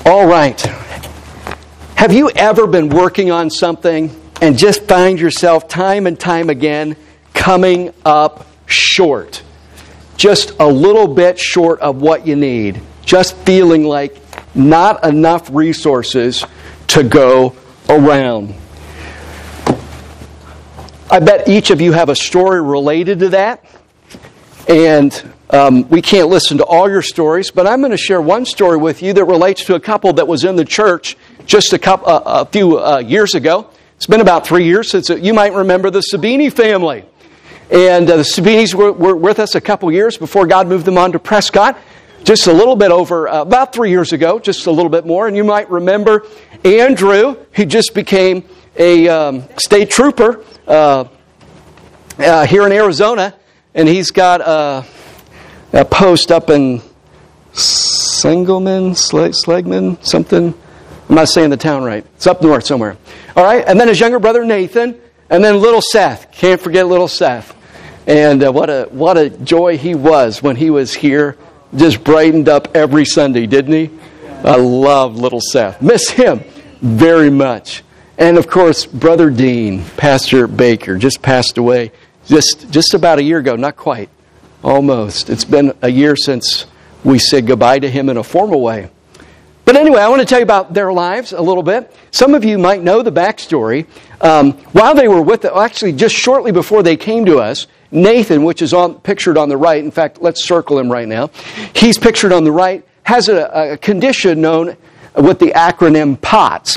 All right. Have you ever been working on something and just find yourself time and time again coming up short? Just a little bit short of what you need. Just feeling like not enough resources to go around. I bet each of you have a story related to that. And we can't listen to all your stories, but I'm going to share one story with you that relates to a couple that was in the church just a few years ago. It's been about 3 years since you might remember the Sabini family. And the Sabinis were with us a couple years before God moved them on to Prescott. Just a little bit over, about 3 years ago, just a little bit more. And you might remember Andrew, he just became a state trooper here in Arizona. And he's got a post up in Slegman, something. I'm not saying the town right. It's up north somewhere. All right. And then his younger brother Nathan, and then little Seth. Can't forget little Seth. And what a joy he was when he was here. Just brightened up every Sunday, didn't he? I love little Seth. Miss him very much. And of course, Brother Dean, Pastor Baker, just passed away. Just about a year ago, not quite, almost. It's been a year since we said goodbye to him in a formal way. But anyway, I want to tell you about their lives a little bit. Some of you might know the backstory. While they were with, actually just shortly before they came to us, Nathan, which is pictured on the right, in fact, let's circle him right now. He's pictured on the right, has a condition known with the acronym POTS,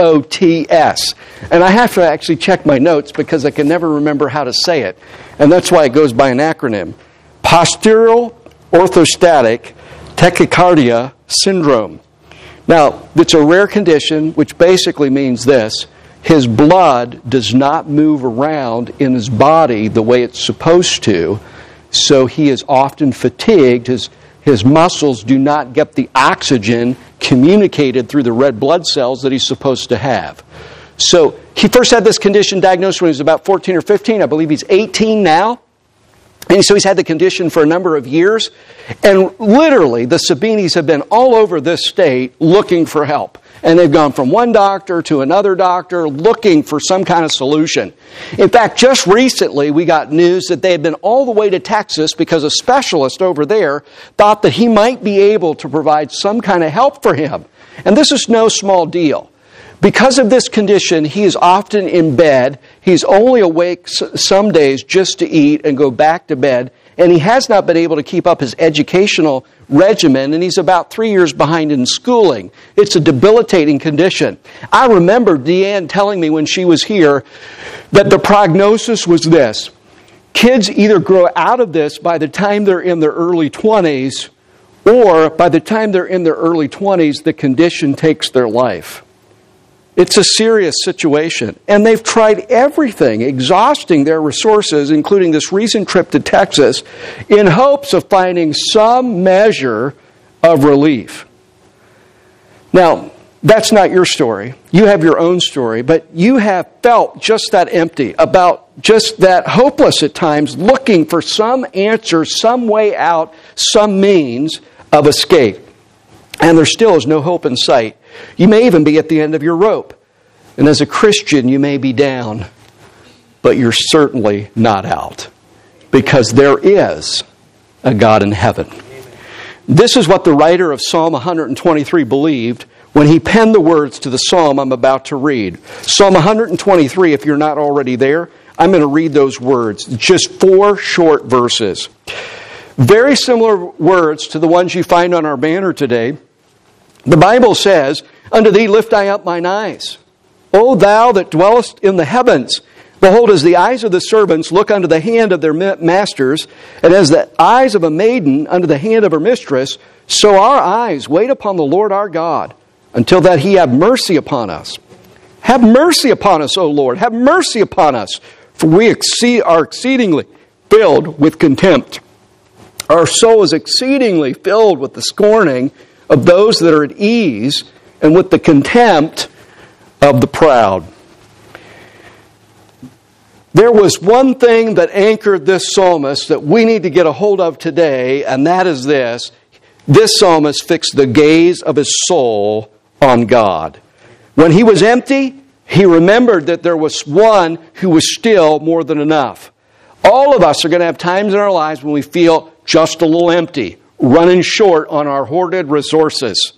P-O-T-S. And I have to actually check my notes because I can never remember how to say it. And that's why it goes by an acronym. Postural Orthostatic Tachycardia Syndrome. Now, it's a rare condition, which basically means this. His blood does not move around in his body the way it's supposed to, so he is often fatigued. His muscles do not get the oxygen communicated through the red blood cells that he's supposed to have. So he first had this condition diagnosed when he was about 14 or 15. I believe he's 18 now. And so he's had the condition for a number of years. And literally, the Sabinis have been all over this state looking for help. And they've gone from one doctor to another doctor looking for some kind of solution. In fact, just recently we got news that they had been all the way to Texas because a specialist over there thought that he might be able to provide some kind of help for him. And this is no small deal. Because of this condition, he is often in bed. He's only awake some days just to eat and go back to bed. And he has not been able to keep up his educational regimen, and he's about 3 years behind in schooling. It's a debilitating condition. I remember Deanne telling me when she was here that the prognosis was this. Kids either grow out of this by the time they're in their early 20s, or by the time they're in their early 20s, the condition takes their life. It's a serious situation. And they've tried everything, exhausting their resources, including this recent trip to Texas, in hopes of finding some measure of relief. Now, that's not your story. You have your own story, but you have felt just that empty, about just that hopeless at times, looking for some answer, some way out, some means of escape. And there still is no hope in sight. You may even be at the end of your rope. And as a Christian, you may be down, but you're certainly not out. Because there is a God in heaven. This is what the writer of Psalm 123 believed when he penned the words to the psalm I'm about to read. Psalm 123, if you're not already there, I'm going to read those words. Just 4 short verses. Very similar words to the ones you find on our banner today. The Bible says, "Unto thee lift I up mine eyes. O thou that dwellest in the heavens, behold, as the eyes of the servants look unto the hand of their masters, and as the eyes of a maiden unto the hand of her mistress, so our eyes wait upon the Lord our God, until that he have mercy upon us. Have mercy upon us, O Lord, have mercy upon us, for we are exceedingly filled with contempt. Our soul is exceedingly filled with the scorning of those that are at ease, and with the contempt of the proud." There was one thing that anchored this psalmist that we need to get a hold of today, and that is this. This psalmist fixed the gaze of his soul on God. When he was empty, he remembered that there was one who was still more than enough. All of us are going to have times in our lives when we feel just a little empty, running short on our hoarded resources.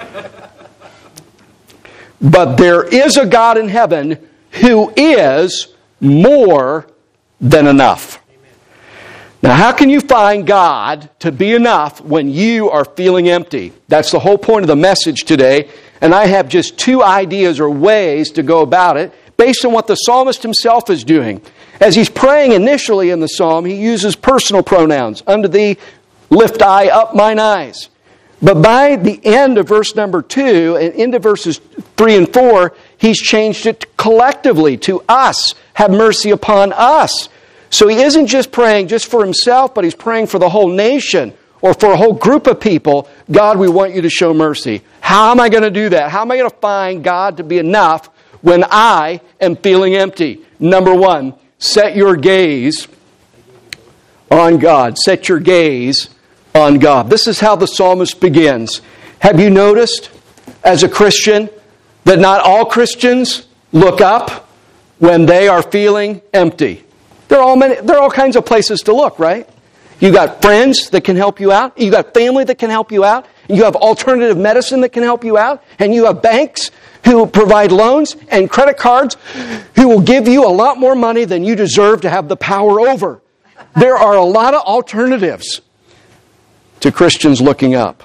But there is a God in heaven who is more than enough. Now, how can you find God to be enough when you are feeling empty? That's the whole point of the message today. And I have just two ideas or ways to go about it based on what the psalmist himself is doing. As he's praying initially in the psalm, he uses personal pronouns. Unto thee lift I up mine eyes. But by the end of verse number 2 and into verses 3 and 4, he's changed it collectively to us. Have mercy upon us. So he isn't just praying just for himself, but he's praying for the whole nation or for a whole group of people. God, we want you to show mercy. How am I going to do that? How am I going to find God to be enough when I am feeling empty? Number one, set your gaze on God. Set your gaze on God. This is how the psalmist begins. Have you noticed, as a Christian, that not all Christians look up when they are feeling empty? There are all kinds of places to look, right? You got friends that can help you out. You got family that can help you out. You have alternative medicine that can help you out. And you have banks who provide loans and credit cards who will give you a lot more money than you deserve to have the power over. There are a lot of alternatives to Christians looking up.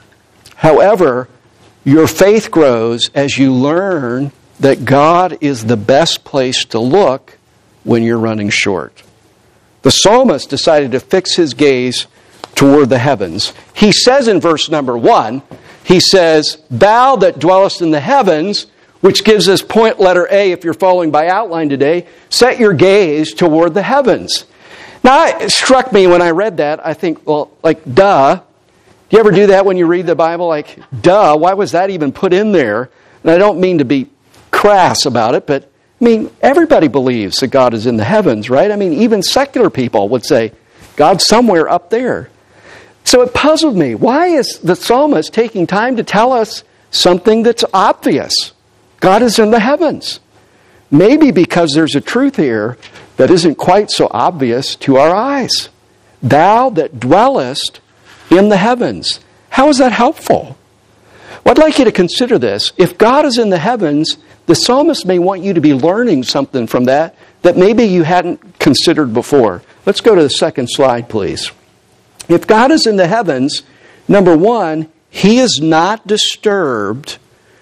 However, your faith grows as you learn that God is the best place to look when you're running short. The psalmist decided to fix his gaze toward the heavens. He says in verse number 1, he says, Thou that dwellest in the heavens, which gives us point letter A if you're following by outline today, set your gaze toward the heavens. Now, it struck me when I read that, I think, well, like, duh. Do you ever do that when you read the Bible? Like, duh, why was that even put in there? And I don't mean to be crass about it, but I mean, everybody believes that God is in the heavens, right? I mean, even secular people would say, God's somewhere up there. So it puzzled me. Why is the psalmist taking time to tell us something that's obvious? God is in the heavens. Maybe because there's a truth here that isn't quite so obvious to our eyes. Thou that dwellest in the heavens. How is that helpful? Well, I'd like you to consider this. If God is in the heavens, the psalmist may want you to be learning something from that maybe you hadn't considered before. Let's go to the second slide, please. If God is in the heavens, number one, He is not disturbed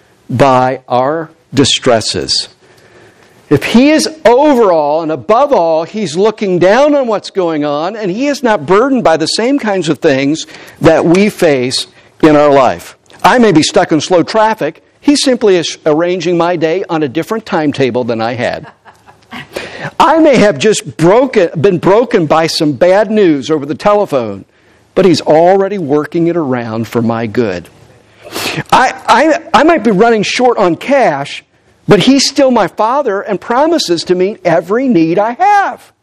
by our distresses. If He is over all and above all, He's looking down on what's going on, and He is not burdened by the same kinds of things that we face in our life. I may be stuck in slow traffic. He's simply arranging my day on a different timetable than I had. I may have just been broken by some bad news over the telephone, but He's already working it around for my good. I might be running short on cash, but He's still my Father and promises to meet every need I have.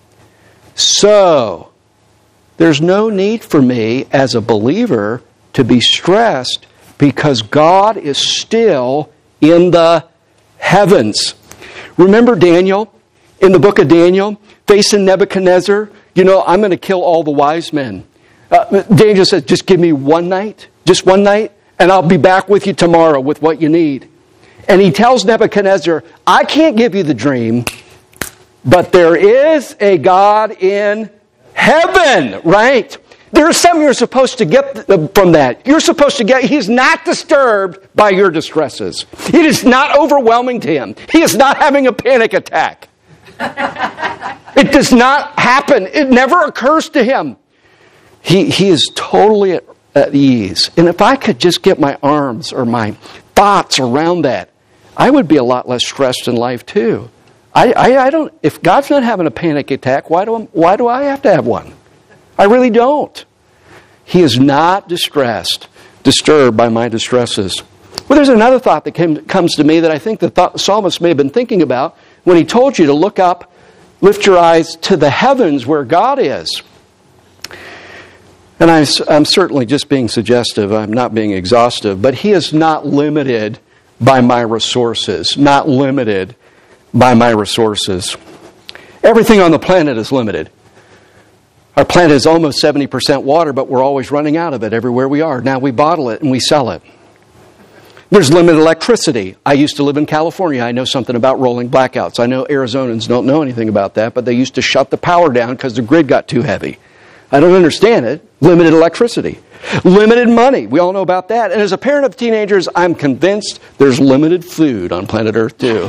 So, there's no need for me as a believer to be stressed because God is still in the heavens. Remember Daniel in the book of Daniel facing Nebuchadnezzar? You know, I'm going to kill all the wise men. Daniel said, just give me one night, and I'll be back with you tomorrow with what you need. And he tells Nebuchadnezzar, I can't give you the dream, but there is a God in heaven, right? There's something you're supposed to get from that. You're supposed to get, He's not disturbed by your distresses. It is not overwhelming to Him. He is not having a panic attack. It does not happen. It never occurs to Him. He is totally at ease. And if I could just get my arms or my thoughts around that, I would be a lot less stressed in life too. I don't. If God's not having a panic attack, why do I have to have one? I really don't. He is not disturbed by my distresses. Well, there's another thought that comes to me that I think the psalmist may have been thinking about when he told you to look up, lift your eyes to the heavens where God is. And I'm certainly just being suggestive. I'm not being exhaustive. But He is not limited by my resources. Not limited by my resources. Everything on the planet is limited. Our planet is almost 70% water, but we're always running out of it everywhere we are. Now we bottle it and we sell it. There's limited electricity. I used to live in California. I know something about rolling blackouts. I know Arizonans don't know anything about that, but they used to shut the power down because the grid got too heavy. I don't understand it. Limited electricity. Limited money. We all know about that. And as a parent of teenagers, I'm convinced there's limited food on planet Earth too.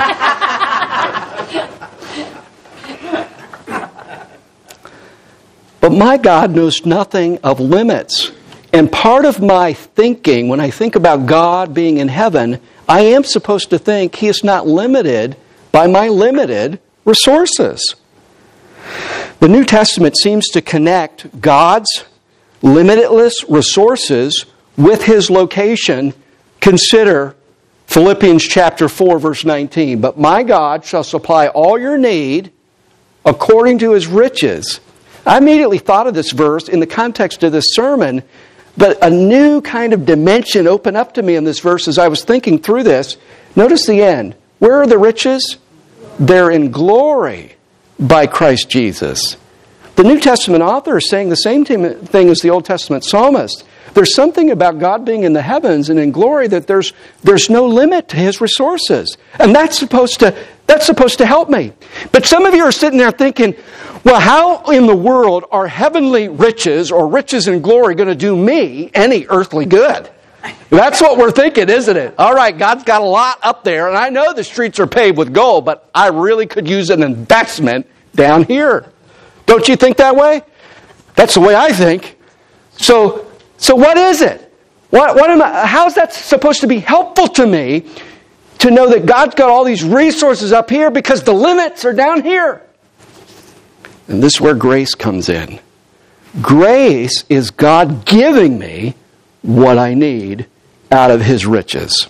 But my God knows nothing of limits. And part of my thinking, when I think about God being in heaven, I am supposed to think He is not limited by my limited resources. The New Testament seems to connect God's limitless resources with His location. Consider Philippians chapter 4, verse 19. But my God shall supply all your need according to His riches. I immediately thought of this verse in the context of this sermon, but a new kind of dimension opened up to me in this verse as I was thinking through this. Notice the end. Where are the riches? They're in glory by Christ Jesus. The New Testament author is saying the same thing as the Old Testament psalmist. There's something about God being in the heavens and in glory that there's no limit to His resources. And that's supposed to help me. But some of you are sitting there thinking, well, how in the world are heavenly riches or riches in glory going to do me any earthly good? That's what we're thinking, isn't it? All right, God's got a lot up there, and I know the streets are paved with gold, but I really could use an investment down here. Don't you think that way? That's the way I think. So what is it? How is that supposed to be helpful to me to know that God's got all these resources up here because the limits are down here? And this is where grace comes in. Grace is God giving me what I need out of His riches.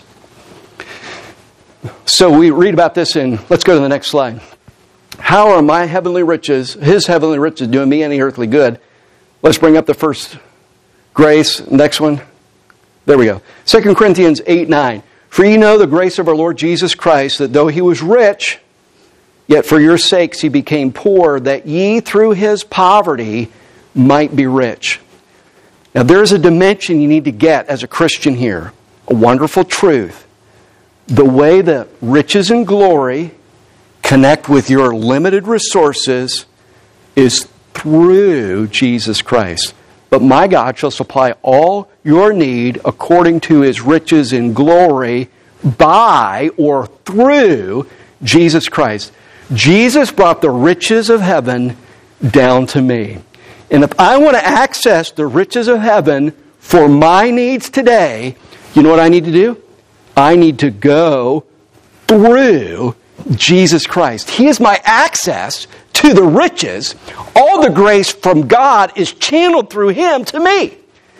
So we read about this let's go to the next slide. How are my heavenly riches, His heavenly riches, doing me any earthly good? Let's bring up the first grace. Next one. There we go. 2 Corinthians 8:9. For ye know the grace of our Lord Jesus Christ, that though He was rich, yet for your sakes He became poor, that ye through His poverty might be rich. Now there's a dimension you need to get as a Christian here. A wonderful truth. The way that riches and glory connect with your limited resources is through Jesus Christ. But my God shall supply all your need according to His riches in glory by or through Jesus Christ. Jesus brought the riches of heaven down to me. And if I want to access the riches of heaven for my needs today, you know what I need to do? I need to go through Jesus Christ. He is my access to the riches. All the grace from God is channeled through Him to me.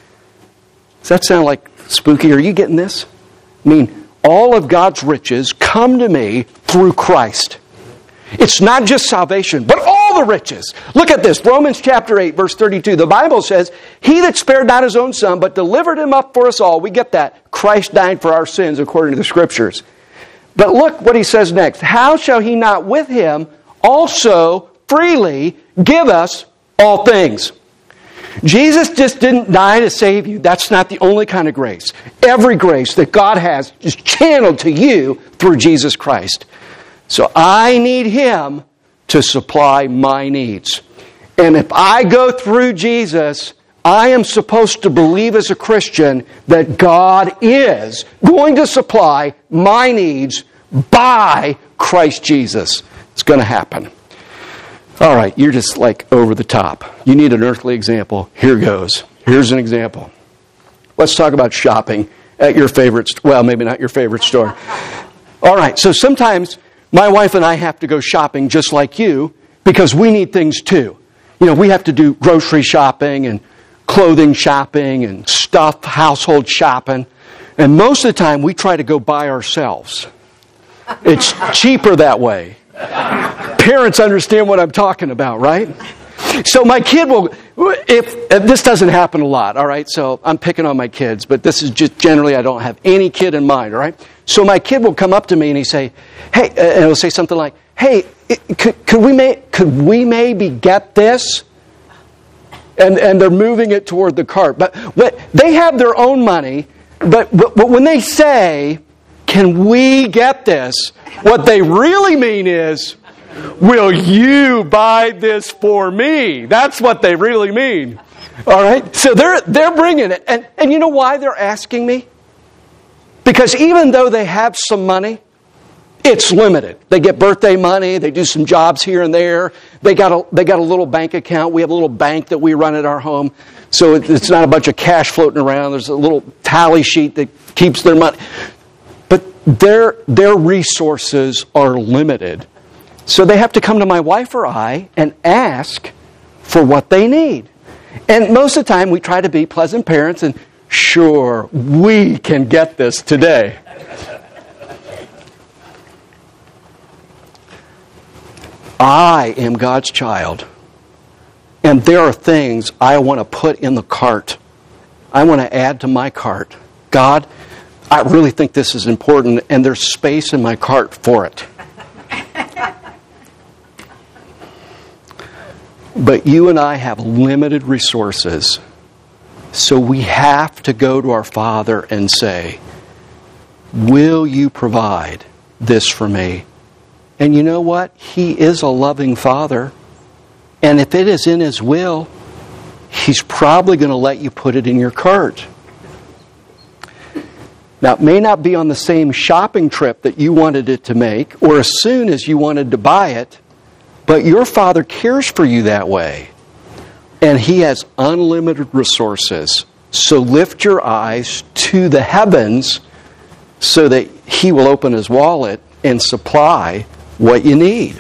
Does that sound like spooky? Are you getting this? I mean, all of God's riches come to me through Christ. It's not just salvation, but all the riches. Look at this. Romans chapter 8, verse 32. The Bible says, He that spared not His own Son, but delivered Him up for us all. We get that. Christ died for our sins according to the Scriptures. But look what He says next. How shall He not with Him also freely give us all things? Jesus just didn't die to save you. That's not the only kind of grace. Every grace that God has is channeled to you through Jesus Christ. So I need Him to supply my needs. And if I go through Jesus, I am supposed to believe as a Christian that God is going to supply my needs by Christ Jesus. It's going to happen. All right, you're just like over the top. You need an earthly example. Here goes. Here's an example. Let's talk about shopping at your favorite, well, maybe not your favorite store. All right, so sometimes my wife and I have to go shopping just like you because we need things too. You know, we have to do grocery shopping and clothing shopping and stuff, household shopping. And most of the time we try to go by ourselves. It's cheaper that way. Parents understand what I'm talking about, right? So my kid will if this doesn't happen a lot, all right? So I'm picking on my kids, but this is just generally I don't have any kid in mind, all right? So my kid will come up to me and he say, "Hey," and he'll say something like, "Hey, could we maybe get this?" And they're moving it toward the cart. But they have their own money, but when they say, "Can we get this?" what they really mean is, "Will you buy this for me?" That's what they really mean. All right? So they're bringing it. And you know why they're asking me? Because even though they have some money, it's limited. They get birthday money. They do some jobs here and there. They got a little bank account. We have a little bank that we run at our home. So it's not a bunch of cash floating around. There's a little tally sheet that keeps their money. But their resources are limited. So they have to come to my wife or I and ask for what they need. And most of the time we try to be pleasant parents and, "Sure, we can get this today." I am God's child, and there are things I want to put in the cart. I want to add to my cart. God, I really think this is important, and there's space in my cart for it. But you and I have limited resources, so we have to go to our Father and say, "Will you provide this for me?" And you know what? He is a loving Father. And if it is in His will, He's probably going to let you put it in your cart. Now, it may not be on the same shopping trip that you wanted it to make, or as soon as you wanted to buy it, but your Father cares for you that way. And He has unlimited resources. So lift your eyes to the heavens so that He will open His wallet and supply what you need.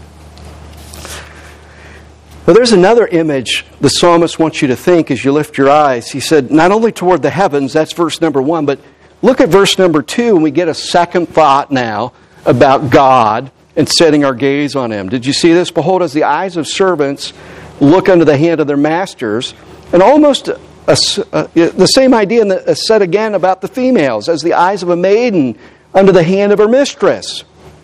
Well, there's another image the psalmist wants you to think as you lift your eyes. He said, not only toward the heavens, that's verse number 1, but look at verse number 2, and we get a second thought now about God and setting our gaze on Him. Did you see this? Behold, as the eyes of servants look unto the hand of their masters, and almost the same idea said again about the females, as the eyes of a maiden unto the hand of her mistress.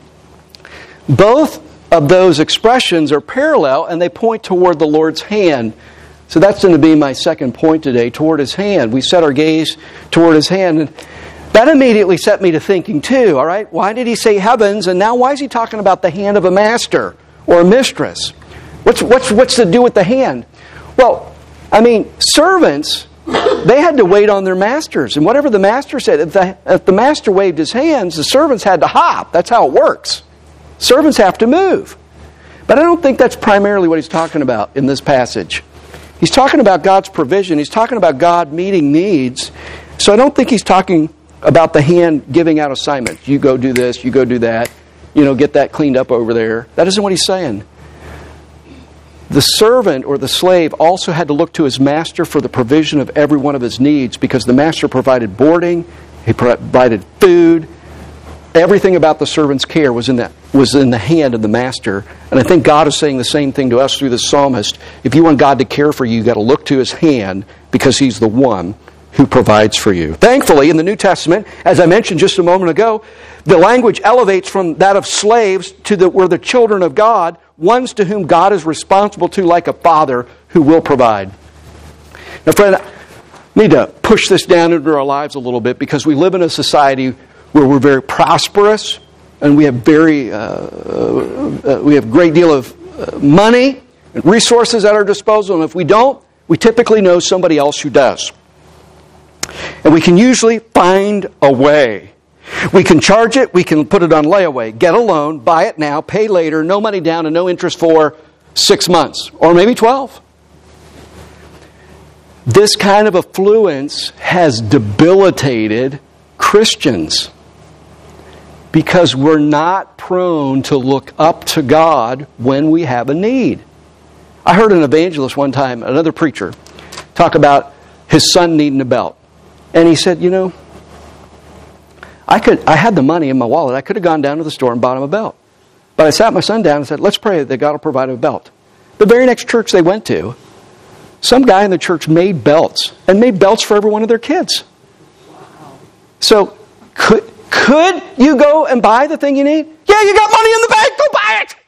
Both of those expressions are parallel, and they point toward the Lord's hand. So that's going to be my second point today, toward His hand. We set our gaze toward His hand. And that immediately set me to thinking too, all right? Why did He say heavens, and now why is He talking about the hand of a master or a mistress? What's to do with the hand? Well, I mean, servants, they had to wait on their masters. And whatever the master said, if the master waved his hands, the servants had to hop. That's how it works. Servants have to move. But I don't think that's primarily what he's talking about in this passage. He's talking about God's provision. He's talking about God meeting needs. So I don't think he's talking about the hand giving out assignments. You go do this, you go do that, get that cleaned up over there. That isn't what he's saying. The servant or the slave also had to look to his master for the provision of every one of his needs, because the master provided boarding, he provided food. Everything about the servant's care was in the hand of the master. And I think God is saying the same thing to us through the psalmist. If you want God to care for you, you've got to look to His hand, because He's the one who provides for you. Thankfully, in the New Testament, as I mentioned just a moment ago, the language elevates from that of slaves to we're the children of God, ones to whom God is responsible to like a father who will provide. Now, friend, I need to push this down into our lives a little bit, because we live in a society where we're very prosperous, and we have we have a great deal of money and resources at our disposal. And if we don't, we typically know somebody else who does. And we can usually find a way. We can charge it, we can put it on layaway, get a loan, buy it now, pay later, no money down and no interest for 6 months, or maybe 12. This kind of affluence has debilitated Christians, because we're not prone to look up to God when we have a need. I heard an evangelist one time, another preacher, talk his son needing a belt. And he said, I had the money in my wallet. I could have gone down to the store and bought him a belt. But I sat my son down and said, let's pray that God will provide him a belt. The very next church they went to, Some guy in the church made belts, and made belts for every one of their kids. So, could you go and buy the thing you need? Yeah, you got money in the bank, go buy it!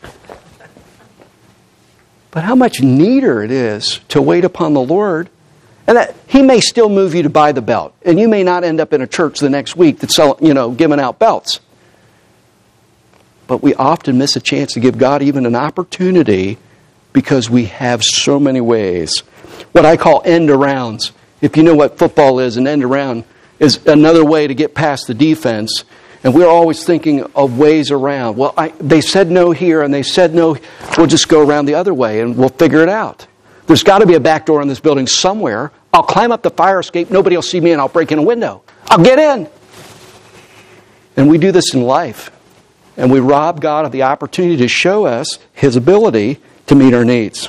But how much neater it is to wait upon the Lord. And that He may still move you to buy the belt. And you may not end up in a church the next week that's giving out belts. But we often miss a chance to give God even an opportunity because we have so many ways. What I call end-arounds. If you know what football is, an end-around is another way to get past the defense. And we're always thinking of ways around. Well, they said no here, and they said no. We'll just go around the other way, and we'll figure it out. There's got to be a back door in this building somewhere. I'll climb up the fire escape. Nobody will see me, and I'll break in a window. I'll get in. And we do this in life. And we rob God of the opportunity to show us His ability to meet our needs.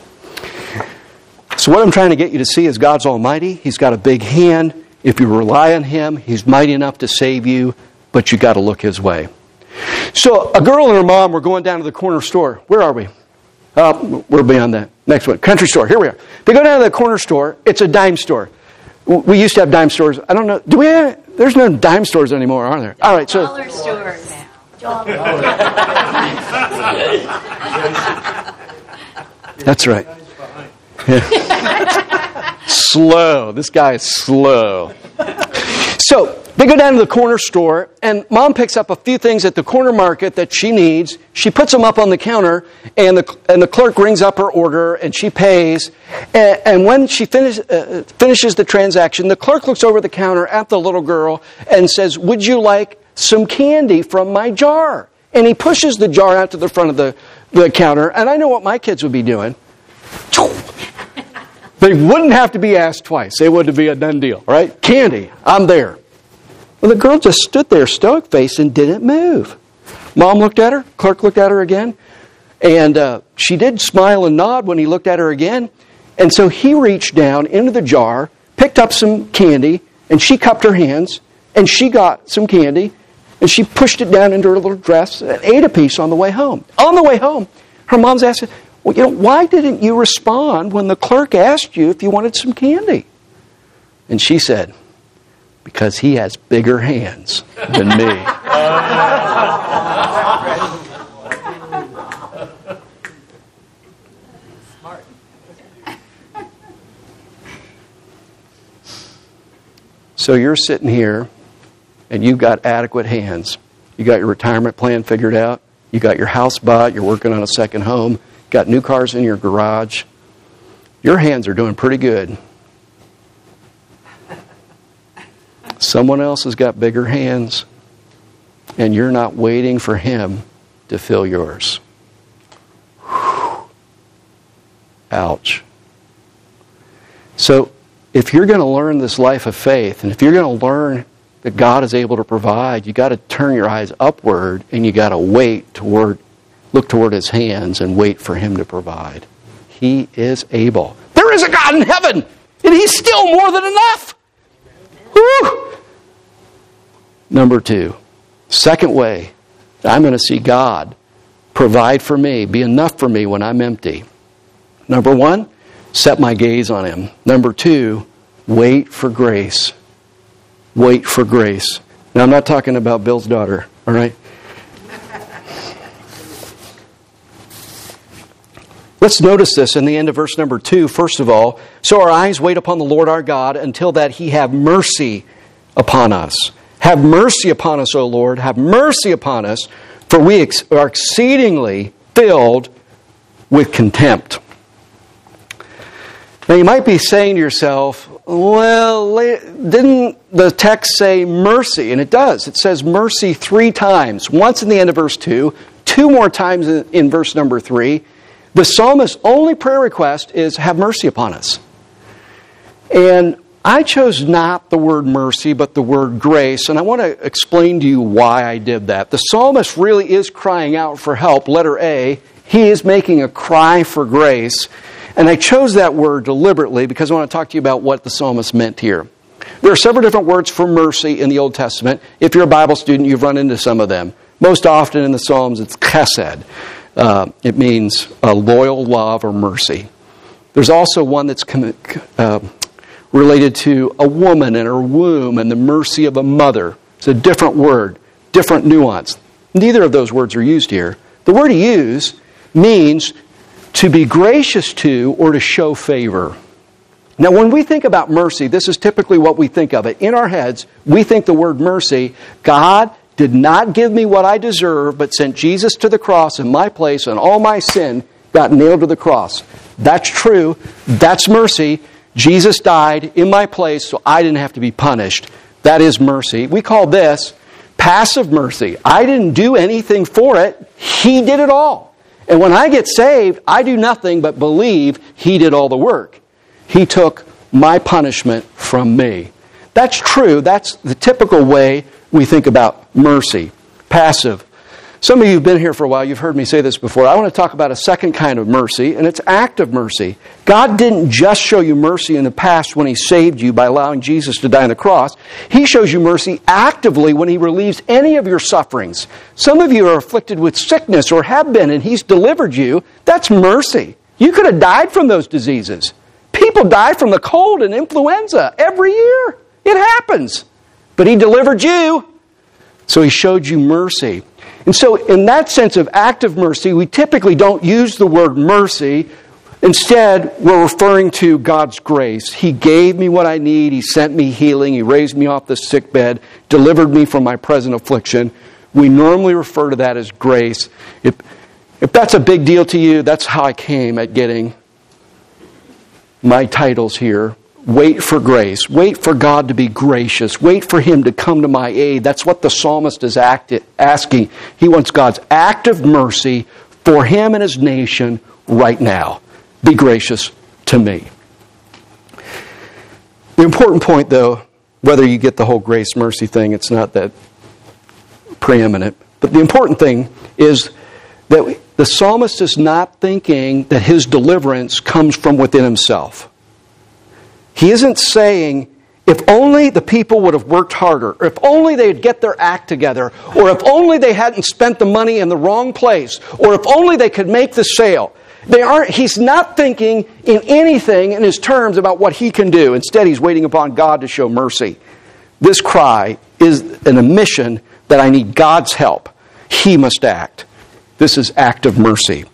So what I'm trying to get you to see is God's almighty. He's got a big hand. If you rely on Him, He's mighty enough to save you. But you got to look His way. So a girl and her mom were going down to the corner store. Where are we? We're beyond that. Next one. Country store. Here we are. They go down to the corner store. It's a dime store. We used to have dime stores. I don't know. Do we have? There's no dime stores anymore, are there? All right. So dollar stores now. That's right. Yeah. Slow. This guy is slow. So they go down to the corner store, and Mom picks up a few things at the corner market that she needs. She puts them up on the counter, and the clerk rings up her order, and she pays. And when she finishes the transaction, the clerk looks over the counter at the little girl and says, "Would you like some candy from my jar?" And he pushes the jar out to the front of the counter, and I know what my kids would be doing. They wouldn't have to be asked twice. It would be a done deal, right? Candy, I'm there. Well, the girl just stood there, stoic-faced, and didn't move. Mom looked at her. Clerk looked at her again. And she did smile and nod when he looked at her again. And so he reached down into the jar, picked up some candy, and she cupped her hands, and she got some candy, and she pushed it down into her little dress and ate a piece on the way home. On the way home, her mom's asking, "Well, why didn't you respond when the clerk asked you if you wanted some candy?" And she said, "Because he has bigger hands than me." Smart. So you're sitting here, and you've got adequate hands. You got your retirement plan figured out. You got your house bought. You're working on a second home. Got new cars in your garage. Your hands are doing pretty good. Someone else has got bigger hands, and you're not waiting for Him to fill yours. Whew. Ouch. So, if you're going to learn this life of faith, and if you're going to learn that God is able to provide, you got to turn your eyes upward, and you got to look toward His hands and wait for Him to provide. He is able. There is a God in heaven, and He's still more than enough. Whew. Number 2, second way that I'm going to see God provide for me, be enough for me when I'm empty. Number 1, set my gaze on Him. Number 2, wait for grace. Wait for grace. Now, I'm not talking about Bill's daughter, all right? Let's notice this in the end of verse number 2. First of all, so our eyes wait upon the Lord our God until that He have mercy upon us. Have mercy upon us, O Lord. Have mercy upon us, for we are exceedingly filled with contempt. Now you might be saying to yourself, well, didn't the text say mercy? And it does. It says mercy 3 times. Once in the end of verse 2, 2 more times in verse number 3. The psalmist's only prayer request is, have mercy upon us. And I chose not the word mercy, but the word grace. And I want to explain to you why I did that. The psalmist really is crying out for help. Letter A, he is making a cry for grace. And I chose that word deliberately because I want to talk to you about what the psalmist meant here. There are several different words for mercy in the Old Testament. If you're a Bible student, you've run into some of them. Most often in the Psalms, it's chesed. It means a loyal love or mercy. There's also one that's related to a woman and her womb and the mercy of a mother. It's a different word, different nuance. Neither of those words are used here. The word use means to be gracious to or to show favor. Now, when we think about mercy, this is typically what we think of it. In our heads, we think the word mercy, God did not give me what I deserve, but sent Jesus to the cross in my place, and all my sin got nailed to the cross. That's true. That's mercy. Jesus died in my place, so I didn't have to be punished. That is mercy. We call this passive mercy. I didn't do anything for it. He did it all. And when I get saved, I do nothing but believe He did all the work. He took my punishment from me. That's true. That's the typical way we think about mercy. Passive. Some of you have been here for a while. You've heard me say this before. I want to talk about a second kind of mercy, and it's active mercy. God didn't just show you mercy in the past when He saved you by allowing Jesus to die on the cross. He shows you mercy actively when He relieves any of your sufferings. Some of you are afflicted with sickness or have been, and He's delivered you. That's mercy. You could have died from those diseases. People die from the cold and influenza every year. It happens. But He delivered you, so He showed you mercy. And so in that sense of active mercy, we typically don't use the word mercy. Instead, we're referring to God's grace. He gave me what I need. He sent me healing. He raised me off the sick bed, delivered me from my present affliction. We normally refer to that as grace. If that's a big deal to you, that's how I came at getting my titles here. Wait for grace. Wait for God to be gracious. Wait for Him to come to my aid. That's what the psalmist is asking. He wants God's active mercy for him and his nation right now. Be gracious to me. The important point, though, whether you get the whole grace mercy thing, it's not that preeminent. But the important thing is that the psalmist is not thinking that his deliverance comes from within himself. He isn't saying, if only the people would have worked harder, or if only they'd get their act together, or if only they hadn't spent the money in the wrong place, or if only they could make the sale. He's not thinking in anything in his terms about what he can do. Instead, he's waiting upon God to show mercy. This cry is an admission that I need God's help. He must act. This is active mercy.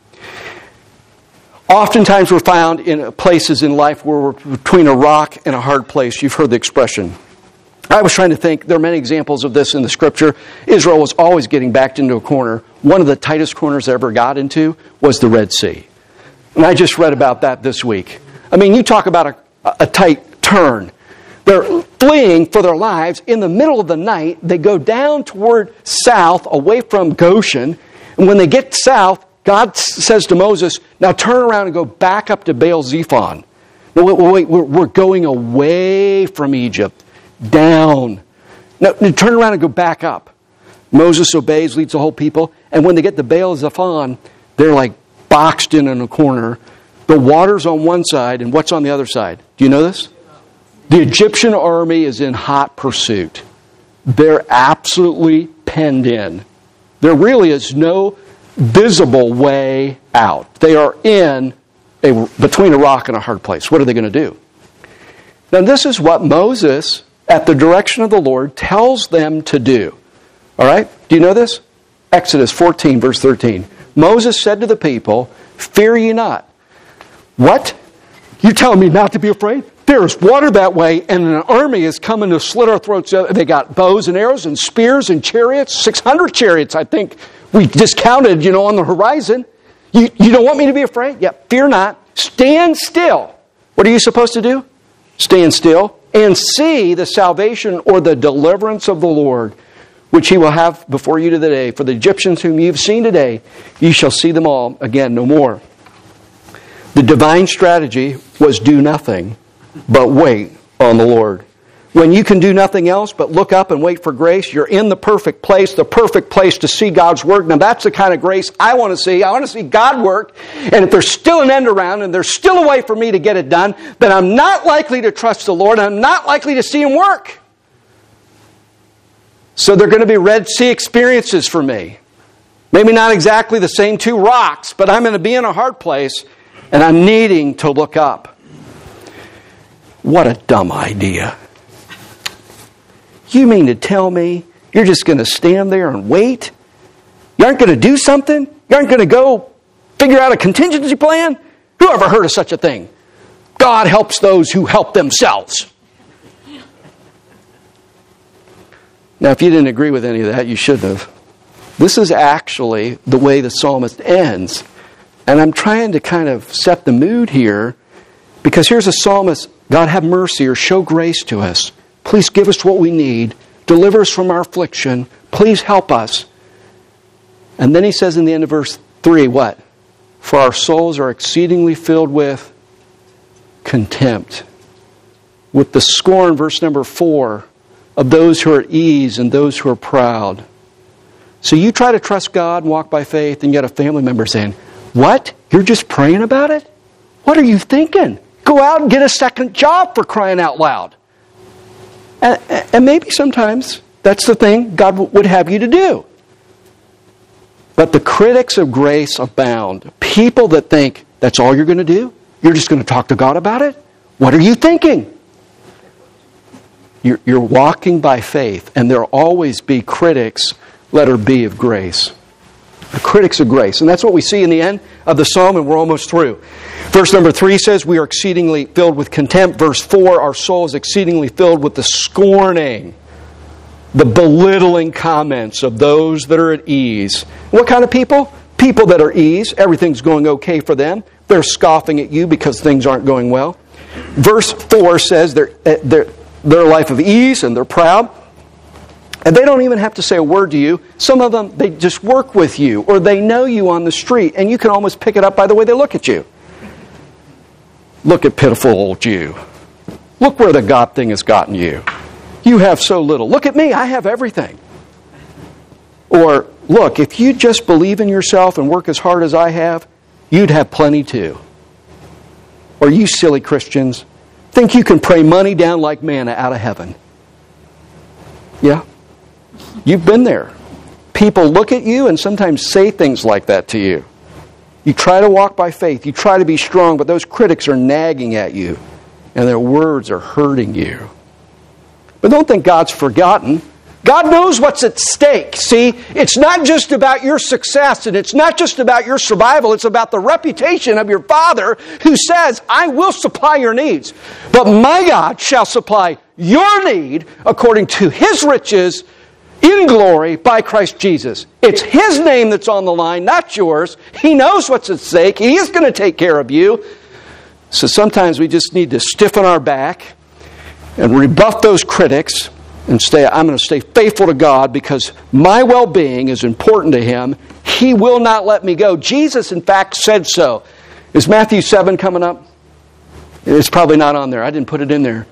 Oftentimes we're found in places in life where we're between a rock and a hard place. You've heard the expression. I was trying to think, there are many examples of this in the Scripture. Israel was always getting backed into a corner. One of the tightest corners they ever got into was the Red Sea. And I just read about that this week. I mean, you talk about a tight turn. They're fleeing for their lives. In the middle of the night, they go down toward south, away from Goshen. And when they get south, God says to Moses, now turn around and go back up to Baal Zephon. No, wait, we're going away from Egypt, down. Now, turn around and go back up. Moses obeys, leads the whole people. And when they get to Baal Zephon, they're like boxed in a corner. The water's on one side, and what's on the other side? Do you know this? The Egyptian army is in hot pursuit. They're absolutely penned in. There really is no visible way out. They are between a rock and a hard place. What are they going to do? Now, this is what Moses, at the direction of the Lord, tells them to do. All right? Do you know this? Exodus 14, verse 13. Moses said to the people, fear ye not. What? You telling me not to be afraid? There is water that way, and an army is coming to slit our throats. They got bows and arrows and spears and chariots, 600 chariots, I think we discounted, on the horizon. You don't want me to be afraid? Yeah, fear not. Stand still. What are you supposed to do? Stand still and see the salvation or the deliverance of the Lord, which He will have before you today. For the Egyptians whom you have seen today, you shall see them all again no more. The divine strategy was do nothing, but wait on the Lord. When you can do nothing else but look up and wait for grace, you're in the perfect place to see God's work. Now that's the kind of grace I want to see. I want to see God work. And if there's still an end around and there's still a way for me to get it done, then I'm not likely to trust the Lord. I'm not likely to see Him work. So they're going to be Red Sea experiences for me. Maybe not exactly the same two rocks, but I'm going to be in a hard place. And I'm needing to look up. What a dumb idea. You mean to tell me you're just going to stand there and wait? You aren't going to do something? You aren't going to go figure out a contingency plan? Who ever heard of such a thing? God helps those who help themselves. Now, if you didn't agree with any of that, you should have. This is actually the way the psalmist ends. And I'm trying to kind of set the mood here, because here's a psalmist, God have mercy or show grace to us. Please give us what we need. Deliver us from our affliction. Please help us. And then he says in the end of verse 3, what? For our souls are exceedingly filled with contempt. With the scorn, verse number 4, of those who are at ease and those who are proud. So you try to trust God and walk by faith, and you got a family member saying, what? You're just praying about it? What are you thinking? Go out and get a second job, for crying out loud. And maybe sometimes that's the thing God would have you to do. But the critics of grace abound. People that think that's all you're going to do? You're just going to talk to God about it? What are you thinking? You're walking by faith, and there'll always be critics, letter B, of grace. The critics of grace. And that's what we see in the end of the psalm, and we're almost through. Verse number 3 says, we are exceedingly filled with contempt. Verse 4, our soul is exceedingly filled with the scorning, the belittling comments of those that are at ease. What kind of people? People that are at ease. Everything's going okay for them. They're scoffing at you because things aren't going well. Verse 4 says they're a life of ease and they're proud. And they don't even have to say a word to you. Some of them, they just work with you, or they know you on the street, and you can almost pick it up by the way they look at you. Look at pitiful old you. Look where the God thing has gotten you. You have so little. Look at me, I have everything. Or, look, if you just believe in yourself and work as hard as I have, you'd have plenty too. Or you silly Christians, think you can pray money down like manna out of heaven. Yeah. You've been there. People look at you and sometimes say things like that to you. You try to walk by faith. You try to be strong, but those critics are nagging at you, and their words are hurting you. But don't think God's forgotten. God knows what's at stake. See, it's not just about your success, and it's not just about your survival. It's about the reputation of your Father, who says, I will supply your needs, but my God shall supply your need according to His riches in glory by Christ Jesus. It's His name that's on the line, not yours. He knows what's at stake. He is going to take care of you. So sometimes we just need to stiffen our back and rebuff those critics and say, I'm going to stay faithful to God because my well-being is important to Him. He will not let me go. Jesus, in fact, said so. Is Matthew 7 coming up? It's probably not on there. I didn't put it in there.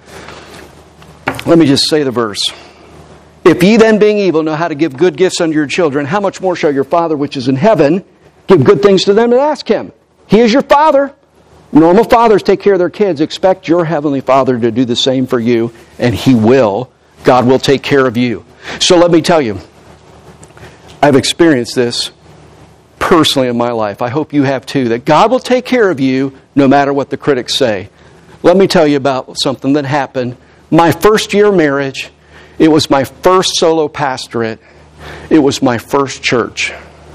Let me just say the verse. If ye then, being evil, know how to give good gifts unto your children, how much more shall your Father which is in heaven give good things to them that ask Him? He is your Father. Normal fathers take care of their kids. Expect your Heavenly Father to do the same for you, and He will. God will take care of you. So let me tell you, I've experienced this personally in my life. I hope you have too, that God will take care of you no matter what the critics say. Let me tell you about something that happened. My first year of marriage, it was my first solo pastorate. It was my first church.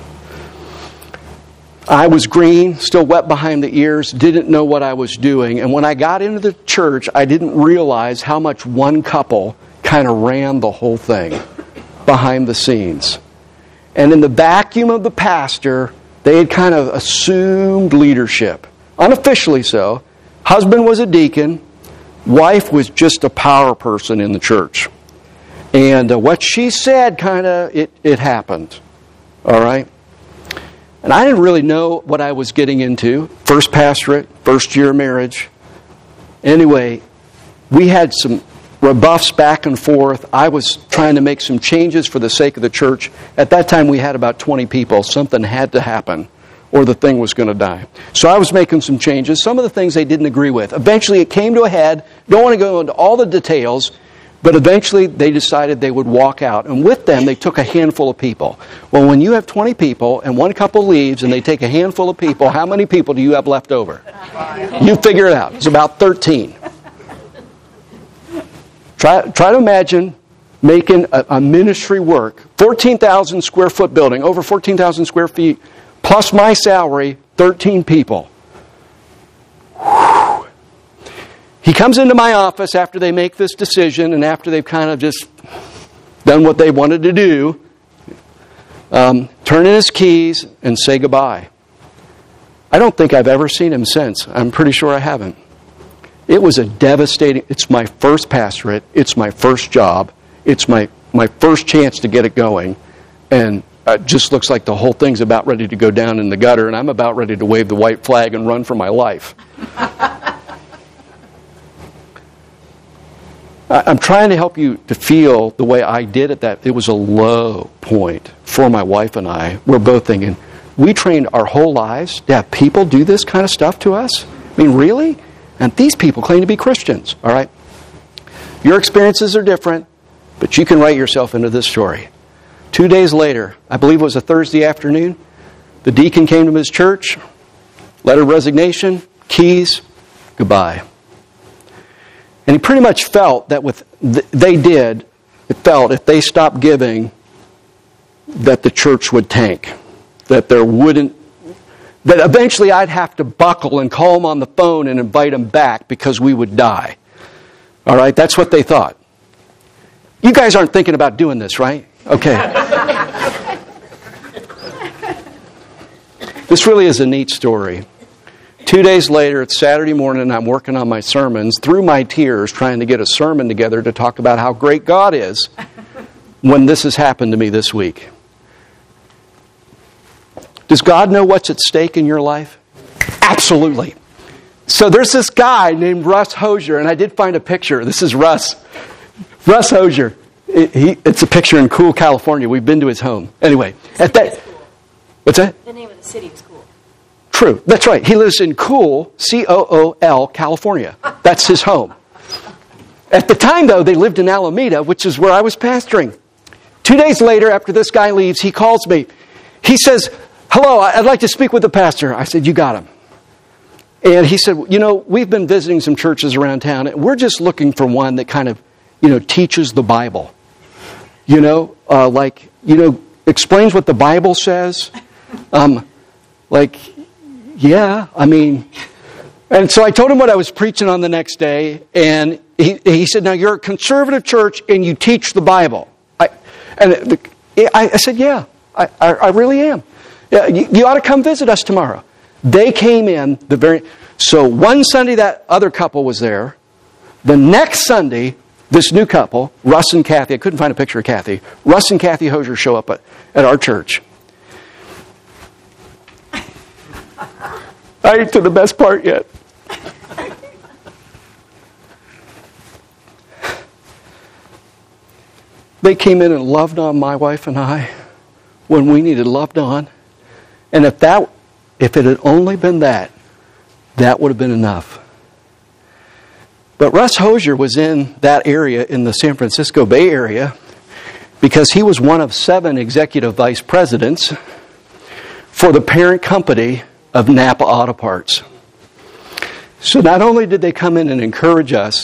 I was green, still wet behind the ears, didn't know what I was doing. And when I got into the church, I didn't realize how much one couple kind of ran the whole thing behind the scenes. And in the vacuum of the pastor, they had kind of assumed leadership. Unofficially so. Husband was a deacon. Wife was just a power person in the church. And what she said, it happened. All right? And I didn't really know what I was getting into. First pastorate, first year of marriage. Anyway, we had some rebuffs back and forth. I was trying to make some changes for the sake of the church. At that time, we had about 20 people. Something had to happen, or the thing was going to die. So I was making some changes. Some of the things they didn't agree with. Eventually, it came to a head. Don't want to go into all the details, But eventually they decided they would walk out. And with them, they took a handful of people. Well, when you have 20 people and one couple leaves and they take a handful of people, how many people do you have left over? You figure it out. It's about 13. Try to imagine making a ministry work. 14,000 square foot building, over 14,000 square feet, plus my salary, 13 people. Whew. He comes into my office after they make this decision and after they've kind of just done what they wanted to do, turn in his keys and say goodbye. I don't think I've ever seen him since. I'm pretty sure I haven't. It was a devastating, it's my first pastorate, it's my first job, it's my first chance to get it going, and it just looks like the whole thing's about ready to go down in the gutter, and I'm about ready to wave the white flag and run for my life. I'm trying to help you to feel the way I did at that. It was a low point for my wife and I. We're both thinking, we trained our whole lives to have people do this kind of stuff to us? I mean, really? And these people claim to be Christians, all right? Your experiences are different, but you can write yourself into this story. 2 days later, I believe it was a Thursday afternoon, the deacon came to his church, letter of resignation, keys, goodbye. And he pretty much felt that it felt if they stopped giving, that the church would tank. That eventually I'd have to buckle and call him on the phone and invite him back because we would die. All right, that's what they thought. You guys aren't thinking about doing this, right? Okay. This really is a neat story. 2 days later, it's Saturday morning, and I'm working on my sermons through my tears, trying to get a sermon together to talk about how great God is when this has happened to me this week. Does God know what's at stake in your life? Absolutely. So there's this guy named Russ Hosier, and I did find a picture. This is Russ. Russ Hosier. It's a picture in Cool, California. We've been to his home. Anyway, at that. What's that? The name of the city is Cool. True. That's right. He lives in Cool, C-O-O-L, California. That's his home. At the time, though, they lived in Alameda, which is where I was pastoring. 2 days later, after this guy leaves, he calls me. He says, "Hello, I'd like to speak with the pastor." I said, "You got him." And he said, "We've been visiting some churches around town, and we're just looking for one that kind of, teaches the Bible. Explains what the Bible says. Yeah, I mean..." And so I told him what I was preaching on the next day, and he said, "Now, you're a conservative church, and you teach the Bible." I said, "Yeah, I really am. Yeah, you ought to come visit us tomorrow." They came in so one Sunday that other couple was there. The next Sunday, this new couple, Russ and Kathy, I couldn't find a picture of Kathy. Russ and Kathy Hosier show up at our church. I ain't to the best part yet. They came in and loved on my wife and I when we needed loved on. And if it had only been that would have been enough. But Russ Hosier was in that area, in the San Francisco Bay Area, because he was one of 7 executive vice presidents for the parent company of Napa Auto Parts. So not only did they come in and encourage us,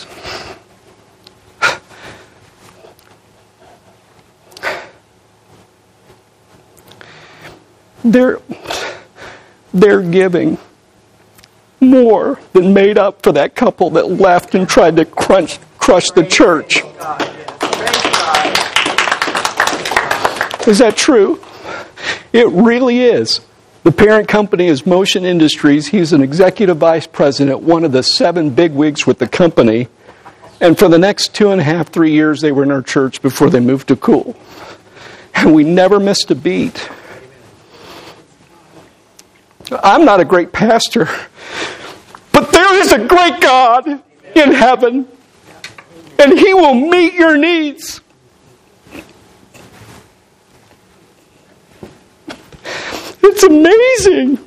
their giving more than made up for that couple that left and tried to crush the church. Is that true? It really is. The parent company is Motion Industries. He's an executive vice president, one of the 7 bigwigs with the company. And for the next 2.5, 3 years, they were in our church before they moved to Cool. And we never missed a beat. I'm not a great pastor, but there is a great God in heaven, and He will meet your needs. It's amazing.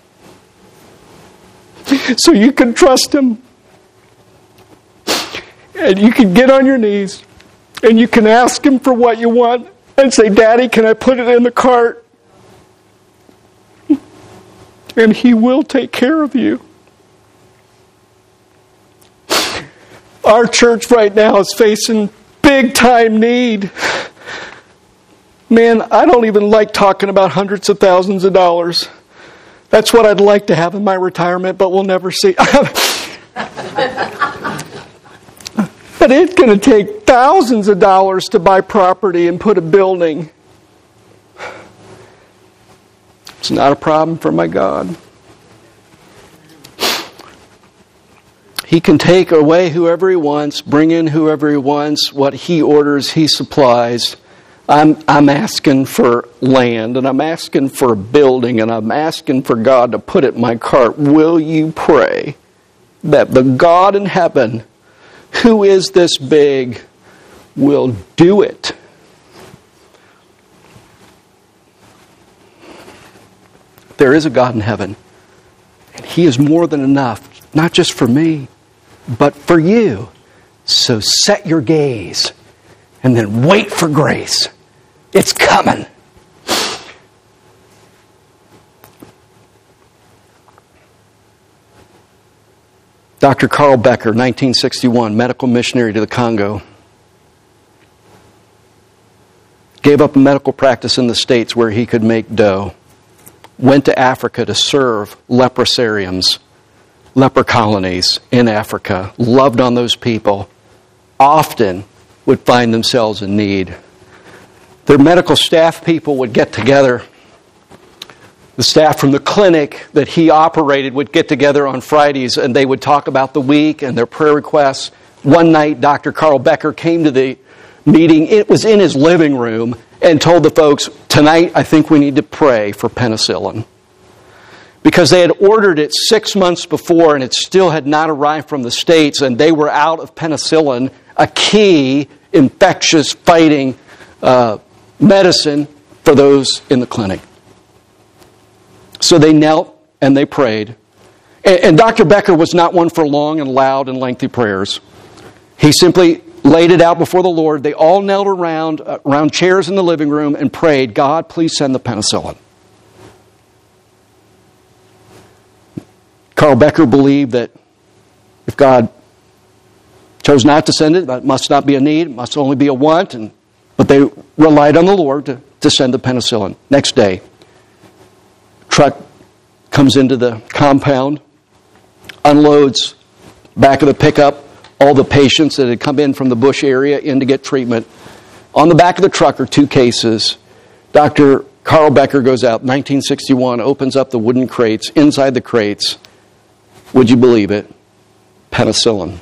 So you can trust Him. And you can get on your knees and you can ask Him for what you want and say, Daddy, can I put it in the cart? And He will take care of you. Our church right now is facing big time need. Man, I don't even like talking about hundreds of thousands of dollars. That's what I'd like to have in my retirement, but we'll never see. But it's going to take thousands of dollars to buy property and put a building. It's not a problem for my God. He can take away whoever He wants, bring in whoever He wants. What He orders, He supplies. I'm asking for land, and I'm asking for a building, and I'm asking for God to put it in my cart. Will you pray that the God in heaven, who is this big, will do it? There is a God in heaven, and He is more than enough, not just for me, but for you. So set your gaze, and then wait for grace. It's coming. Dr. Carl Becker, 1961, medical missionary to the Congo, gave up a medical practice in the States where he could make dough, went to Africa to serve leprosariums, leper colonies in Africa, loved on those people, often would find themselves in need. Their medical staff people would get together. The staff from the clinic that he operated would get together on Fridays, and they would talk about the week and their prayer requests. One night, Dr. Carl Becker came to the meeting. It was in his living room, and told the folks, tonight I think we need to pray for penicillin. Because they had ordered it 6 months before, and it still had not arrived from the States, and they were out of penicillin, a key infectious fighting medicine for those in the clinic. So they knelt and they prayed. And Dr. Becker was not one for long and loud and lengthy prayers. He simply laid it out before the Lord. They all knelt around chairs in the living room and prayed, God, please send the penicillin. Carl Becker believed that if God chose not to send it, that must not be a need, it must only be a want. But they relied on the Lord to send the penicillin. Next day, truck comes into the compound, unloads back of the pickup all the patients that had come in from the bush area in to get treatment. On the back of the truck are 2 cases. Dr. Carl Becker goes out, 1961, opens up the wooden crates. Inside the crates, would you believe it, penicillin.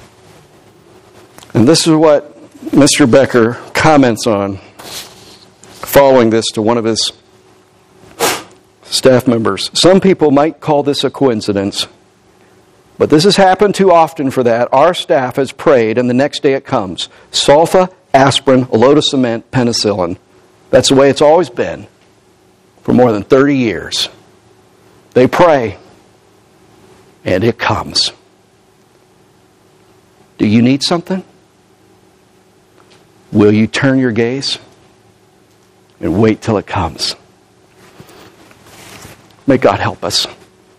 And this is what Mr. Becker comments on following this to one of his staff members. Some people might call this a coincidence, but this has happened too often for that. Our staff has prayed, and the next day it comes. Sulfa, aspirin, a load of cement, penicillin. That's the way it's always been for more than 30 years. They pray, and it comes. Do you need something? Will you turn your gaze and wait till it comes? May God help us.